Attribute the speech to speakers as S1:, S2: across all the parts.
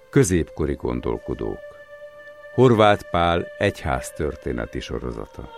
S1: Középkori gondolkodók. Horváth Pál egyháztörténeti sorozata.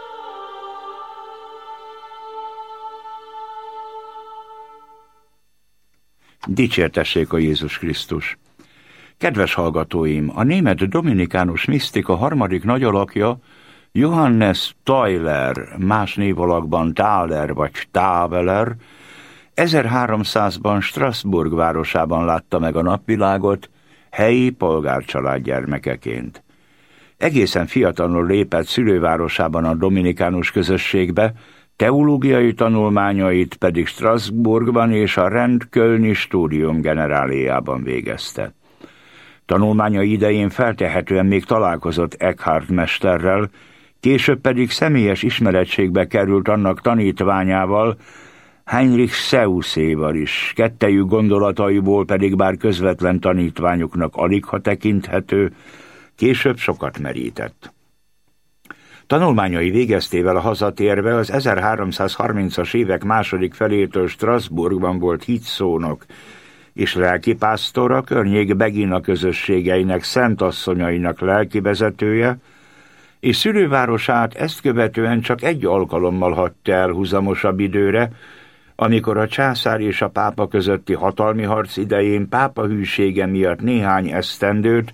S2: Dicsértessék a Jézus Krisztus! Kedves hallgatóim, a német dominikánus misztika harmadik nagyalakja, Johannes Tyler, más névalakban Thaler vagy Taveler, 1300-ban Strasbourg városában látta meg a napvilágot, helyi polgárcsalád gyermekeként. Egészen fiatalon lépett szülővárosában a dominikánus közösségbe, teológiai tanulmányait pedig Strasbourgban és a Rend-Kölni Studium Generaléjában végezte. Tanulmányai idején feltehetően még találkozott Eckhart mesterrel, később pedig személyes ismerettségbe került annak tanítványával, Heinrich Seuséval is, kettejük gondolataiból pedig bár közvetlen tanítványuknak aligha tekinthető, később sokat merített. Tanulmányai végeztével a hazatérve az 1330-as évek második felétől Strasbourgban volt hitszónok, és lelkipásztor, a környék begina közösségeinek, szentasszonyainak lelkivezetője, és szülővárosát ezt követően csak egy alkalommal hagyta el huzamosabb időre, amikor a császár és a pápa közötti hatalmi harc idején pápa hűsége miatt néhány esztendőt,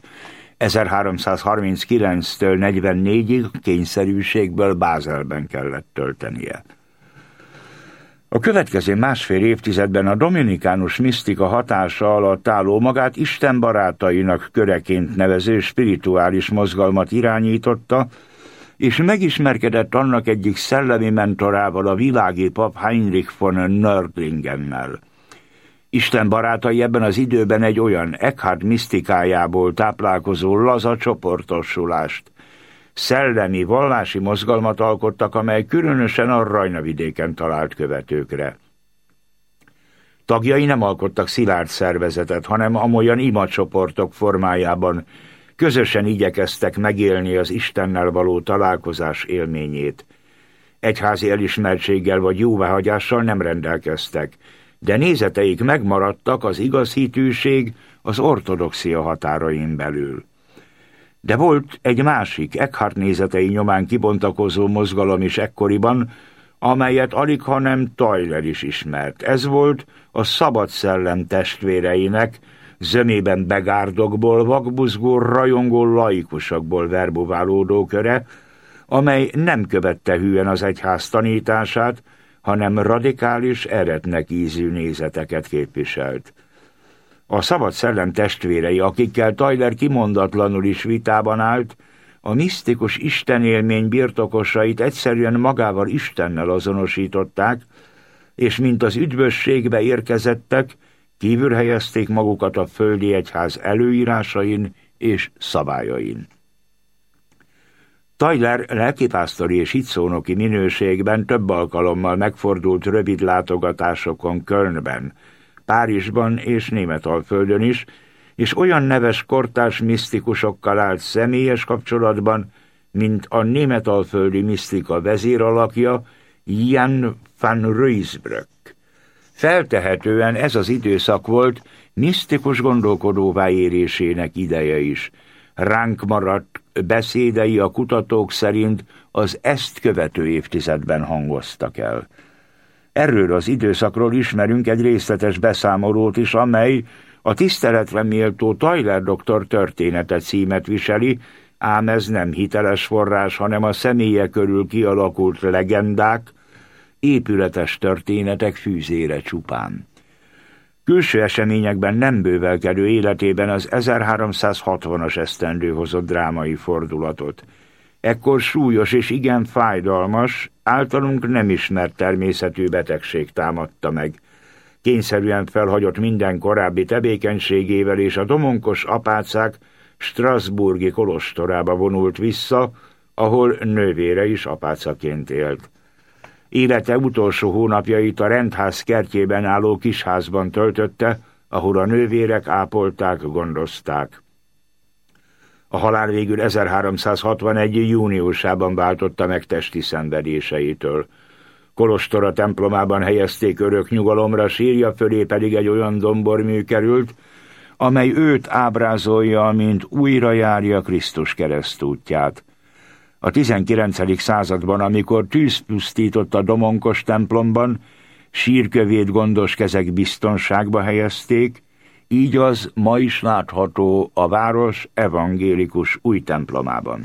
S2: 1339-től 44-ig kényszerűségből Bázelben kellett töltenie. A következő másfél évtizedben a dominikánus misztika hatása alatt álló, magát Isten barátainak köreként nevező spirituális mozgalmat irányította, és megismerkedett annak egyik szellemi mentorával, a világi pap Heinrich von Nördlingennel. Isten barátai ebben az időben egy olyan Eckhart misztikájából táplálkozó laza csoportosulást, szellemi, vallási mozgalmat alkottak, amely különösen a Rajna-vidéken talált követőkre. Tagjai nem alkottak szilárd szervezetet, hanem amolyan imacsoportok formájában közösen igyekeztek megélni az Istennel való találkozás élményét. Egyházi elismertséggel vagy jóváhagyással nem rendelkeztek, de nézeteik megmaradtak az igaz hitűség, az ortodoxia határain belül. De volt egy másik, Eckhart nézetei nyomán kibontakozó mozgalom is ekkoriban, amelyet aligha nem Tyler is ismert. Ez volt a szabad szellem testvéreinek, zömében begárdokból, vakbuzgó, rajongó laikusokból verbuválódó köre, amely nem követte hűen az egyház tanítását, hanem radikális, eretnek ízű nézeteket képviselt. A szabad szellem testvérei, akikkel Tyler kimondatlanul is vitában állt, a misztikus istenélmény birtokosait egyszerűen magával Istennel azonosították, és mint az üdvösségbe érkezettek, kívül helyezték magukat a földi egyház előírásain és szabályain. Tyler lelkipásztori és hitszónoki minőségben több alkalommal megfordult rövid látogatásokon Kölnben, Párizsban és Németalföldön is, és olyan neves kortárs misztikusokkal állt személyes kapcsolatban, mint a németalföldi misztika vezéralakja, Jan van Ruysbroek. Feltehetően ez az időszak volt misztikus gondolkodóvá érésének ideje is. Ránk maradt beszédei a kutatók szerint az ezt követő évtizedben hangoztak el. Erről az időszakról ismerünk egy részletes beszámolót is, amely a tiszteletre méltó Tyler doktor története címet viseli, ám ez nem hiteles forrás, hanem a személye körül kialakult legendák, épületes történetek fűzére csupán. Külső eseményekben nem bővelkedő életében az 1360-as esztendő hozott drámai fordulatot. Ekkor súlyos és igen fájdalmas, általunk nem ismert természetű betegség támadta meg. Kényszerűen felhagyott minden korábbi tevékenységével, és a domonkos apácák strasbourgi kolostorába vonult vissza, ahol nővére is apácaként élt. Élete utolsó hónapjait a rendház kertjében álló kisházban töltötte, ahol a nővérek ápolták, gondozták. A halál végül 1361. júniusában váltotta meg testi szenvedéseitől. Kolostora templomában helyezték örök nyugalomra, sírja fölé pedig egy olyan dombormű került, amely őt ábrázolja, mint újra járja Krisztus keresztútját. A 19. században, amikor tűz pusztított a domonkos templomban, sírkövét gondos kezek biztonságba helyezték, így az ma is látható a város evangélikus új templomában.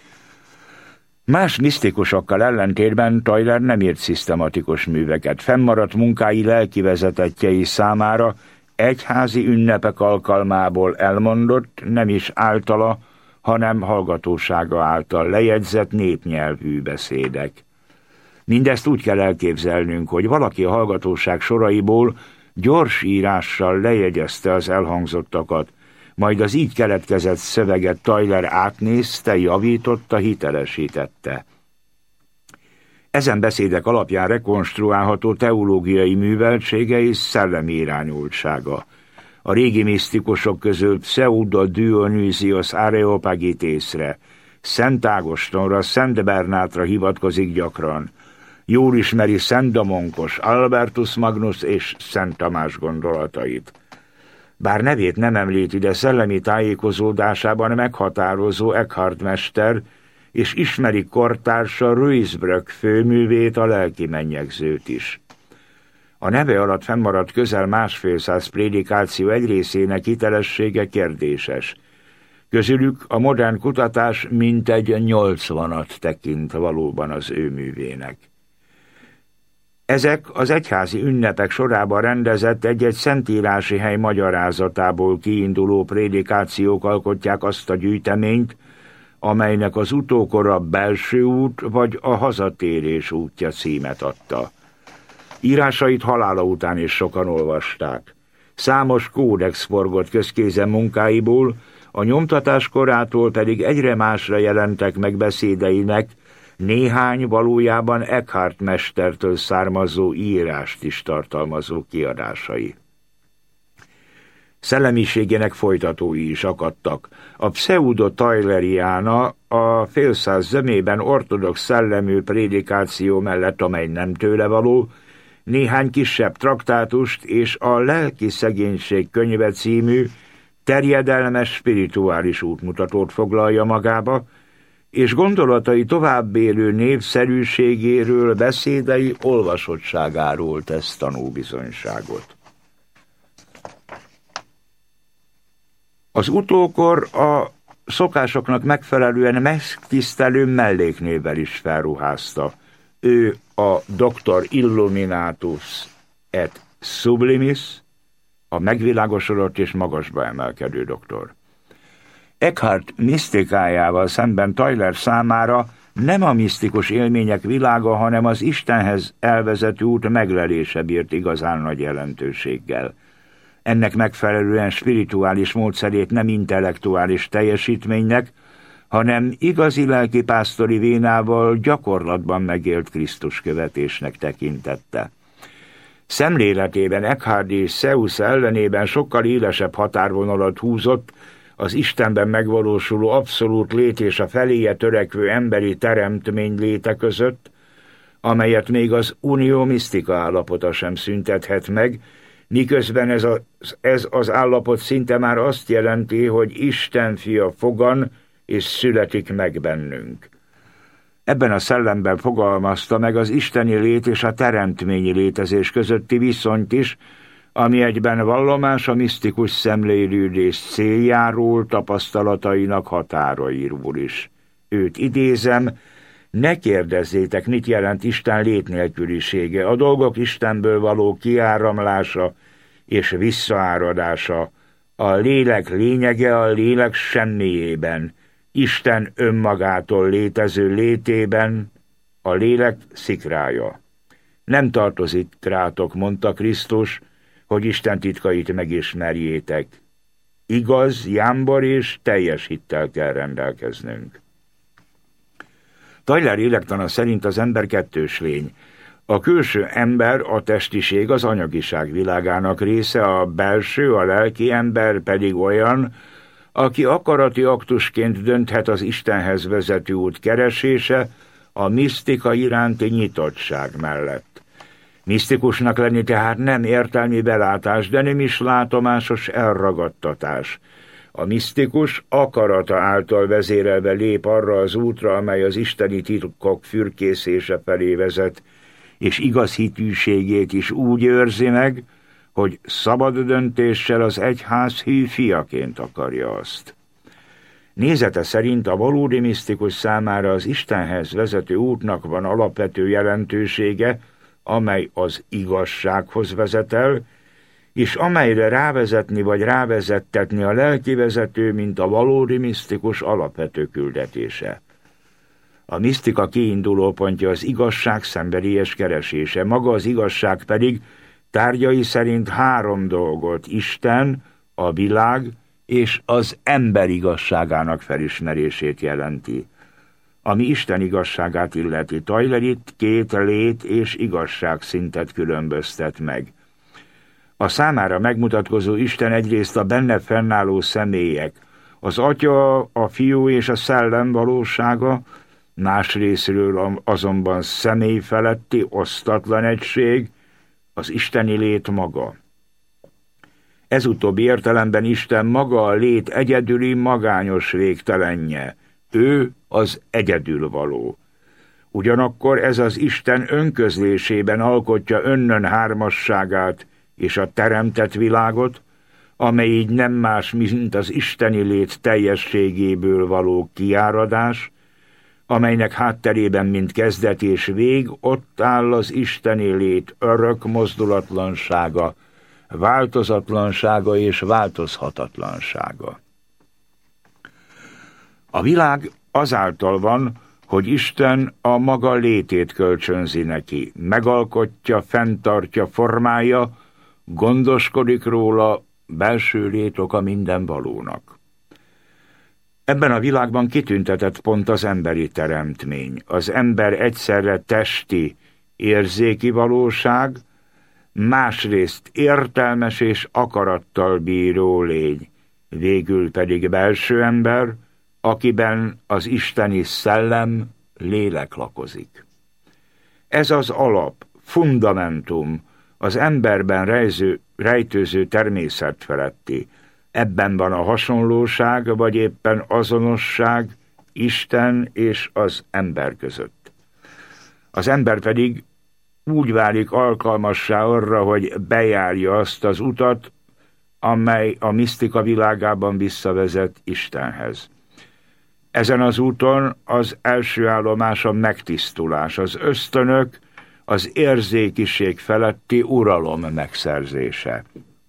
S2: Más misztikusokkal ellentétben Tyler nem írt szisztematikus műveket. Fennmaradt munkái lelkivezetettjei számára egyházi ünnepek alkalmából elmondott, nem is általa, hanem hallgatósága által lejegyzett népnyelvű beszédek. Mindezt úgy kell elképzelnünk, hogy valaki a hallgatóság soraiból gyors írással lejegyezte az elhangzottakat, majd az így keletkezett szöveget Tyler átnézte, javította, hitelesítette. Ezen beszédek alapján rekonstruálható teológiai műveltsége és szellemi irányultsága. A régi misztikusok közül Pseudo Dionysios Areopagitészre, Szent Ágostonra, Szent Bernátra hivatkozik gyakran. Jól ismeri Szent Domonkos, Albertus Magnus és Szent Tamás gondolatait. Bár nevét nem említi, de szellemi tájékozódásában meghatározó Eckhart mester, és ismeri kortársa Ruysbroeck főművét, a lelki mennyegzőt is. A neve alatt fennmaradt közel 150 prédikáció egy részének hitelessége kérdéses. Közülük a modern kutatás mintegy 80-at tekint valóban az ő művének. Ezek az egyházi ünnepek sorában rendezett egy-egy szentírási hely magyarázatából kiinduló prédikációk alkotják azt a gyűjteményt, amelynek az utókor a Belső út vagy a Hazatérés útja címet adta. Írásait halála után is sokan olvasták. Számos kódex forgott közkézen munkáiból, a nyomtatás korától pedig egyre másra jelentek meg beszédeinek, néhány valójában Eckhart mestertől származó írást is tartalmazó kiadásai. Szellemiségének folytatói is akadtak. A Pseudo Tyleriana a félszáz zömében ortodox szellemű prédikáció mellett, amely nem tőle való, néhány kisebb traktátust és a Lelki szegénység könyve című terjedelmes spirituális útmutatót foglalja magába, és gondolatai továbbélő népszerűségéről, beszédei olvasottságáról tesz tanúbizonyságot. Az utókor a szokásoknak megfelelően megtisztelő melléknévvel is felruházta. Ő a Dr. Illuminatus et Sublimis, a megvilágosodott és magasba emelkedő doktor. Eckhart misztikájával szemben Tyler számára nem a misztikus élmények világa, hanem az Istenhez elvezető út meglelése bírt igazán nagy jelentőséggel. Ennek megfelelően spirituális módszerét nem intellektuális teljesítménynek, hanem igazi lelkipásztori vénával gyakorlatban megélt Krisztus követésnek tekintette. Szemléletében Eckhart és Seuss ellenében sokkal élesebb határvonalat húzott az Istenben megvalósuló abszolút lét és a feléje törekvő emberi teremtmény léte között, amelyet még az unió misztika állapota sem szüntethet meg, miközben ez az állapot szinte már azt jelenti, hogy Isten fia fogan és születik meg bennünk. Ebben a szellemben fogalmazta meg az isteni lét és a teremtményi létezés közötti viszonyt is, ami egyben vallomás a misztikus szemlélődés céljáról, tapasztalatainak határairól is. Őt idézem: ne kérdezzétek, mit jelent Isten létnélkülisége, a dolgok Istenből való kiáramlása és visszaáradása, a lélek lényege a lélek semmiében, Isten önmagától létező létében, a lélek szikrája. Nem tartozik rátok, mondta Krisztus, hogy Isten titkait megismerjétek. Igaz, jámbor és teljes hittel kell rendelkeznünk. Tyler élektana szerint az ember kettős lény. A külső ember, a testiség az anyagiság világának része, a belső, a lelki ember pedig olyan, aki akarati aktusként dönthet az Istenhez vezető út keresése, a misztika iránti nyitottság mellett. Misztikusnak lenni tehát nem értelmi belátás, de nem is látomásos elragadtatás. A misztikus akarata által vezérelve lép arra az útra, amely az isteni titkok fürkészése felé vezet, és igaz hitűségét is úgy őrzi meg, hogy szabad döntéssel az egyház hű fiaként akarja azt. Nézete szerint a valódi misztikus számára az Istenhez vezető útnak van alapvető jelentősége, amely az igazsághoz vezet el, és amelyre rávezetni vagy rávezettetni a lelkivezető, mint a valódi misztikus alapvető küldetése. A misztika kiinduló pontja az igazság szenvedélyes keresése, maga az igazság pedig tárgyai szerint 3 dolgot: Isten, a világ és az ember igazságának felismerését jelenti. Ami Isten igazságát illeti, Tyler itt 2 lét és igazság szintet különböztet meg. A számára megmutatkozó Isten egyrészt a benne fennálló személyek, az Atya, a Fiú és a Szellem valósága, másrészről azonban személy feletti, osztatlan egység, az isteni lét maga. Ez utóbbi értelemben Isten maga a lét egyedüli, magányos végtelenje. Ő az egyedülvaló. Ugyanakkor ez az Isten önközlésében alkotja önnön hármasságát és a teremtett világot, amely így nem más, mint az isteni lét teljességéből való kiáradás, amelynek hátterében, mint kezdet és vég, ott áll az isteni lét örök mozdulatlansága, változatlansága és változhatatlansága. A világ azáltal van, hogy Isten a maga létét kölcsönzi neki, megalkotja, fenntartja, formálja, gondoskodik róla, belső lét oka minden valónak. Ebben a világban kitüntetett pont az emberi teremtmény. Az ember egyszerre testi, érzéki valóság, másrészt értelmes és akarattal bíró lény, végül pedig belső ember, akiben az isteni szellem, lélek lakozik. Ez az alap, fundamentum, az emberben rejtőző természet feletti. Ebben van a hasonlóság, vagy éppen azonosság Isten és az ember között. Az ember pedig úgy válik alkalmassá arra, hogy bejárja azt az utat, amely a misztika világában visszavezet Istenhez. Ezen az úton az első állomás a megtisztulás, az ösztönök, az érzékiség feletti uralom megszerzése.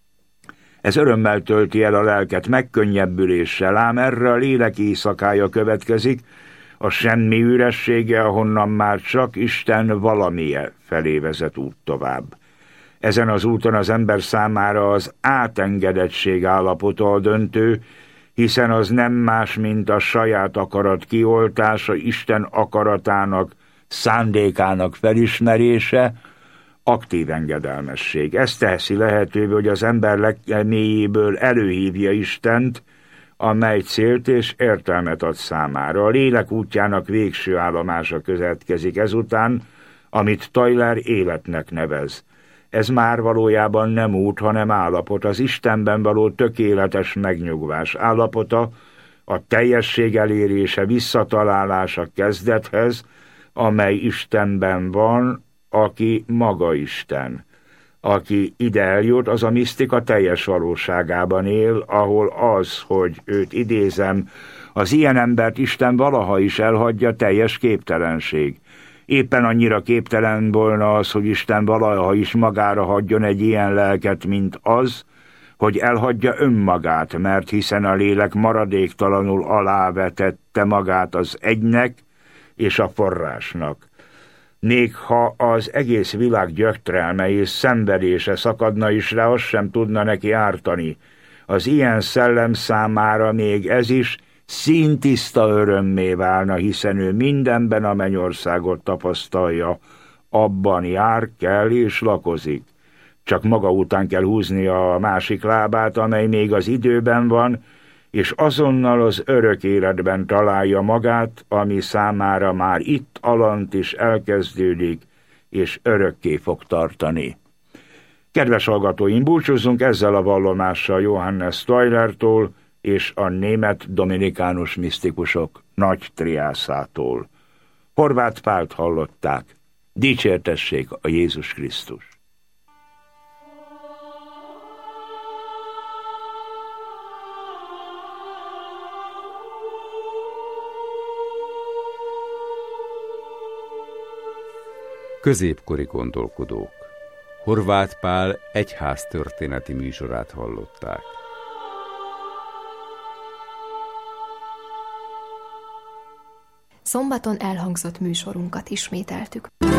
S2: Ez örömmel tölti el a lelket, megkönnyebbüléssel, ám erre a lélek éjszakája következik, a semmi üressége, ahonnan már csak Isten valamije felé vezet út tovább. Ezen az úton az ember számára az átengedettség állapota a döntő, hiszen az nem más, mint a saját akarat kioltása, Isten akaratának, szándékának felismerése, aktív engedelmesség. Ez teszi lehetővé, hogy az ember legmélyéből előhívja Istent, amely célt és értelmet ad számára. A lélek útjának végső állomása következik ezután, amit Tyler életnek nevez. Ez már valójában nem út, hanem állapot, az Istenben való tökéletes megnyugvás állapota, a teljesség elérése, visszatalálása kezdethez, amely Istenben van, aki maga Isten. Aki ide eljut, az a misztika teljes valóságában él, ahol az, hogy őt idézem, az ilyen embert Isten valaha is elhagyja, teljes képtelenség. Éppen annyira képtelen volna az, hogy Isten valaha is magára hagyjon egy ilyen lelket, mint az, hogy elhagyja önmagát, mert hiszen a lélek maradéktalanul alávetette magát az egynek és a forrásnak. Még ha az egész világ gyötrelme és szenvedése szakadna is rá, azt sem tudna neki ártani. Az ilyen szellem számára még ez is színtiszta örömmé válna, hiszen ő mindenben a mennyországot tapasztalja, abban jár, kell és lakozik. Csak maga után kell húznia a másik lábát, amely még az időben van, és azonnal az örök életben találja magát, ami számára már itt alant is elkezdődik, és örökké fog tartani. Kedves hallgatóim, búcsúzzunk ezzel a vallomással Johannes Steulertól és a német dominikánus misztikusok nagy triászától. Horváth Pált hallották. Dicsértessék a Jézus Krisztus!
S1: Középkori gondolkodók. Horváth Pál egyháztörténeti műsorát hallották.
S3: Szombaton elhangzott műsorunkat ismételtük.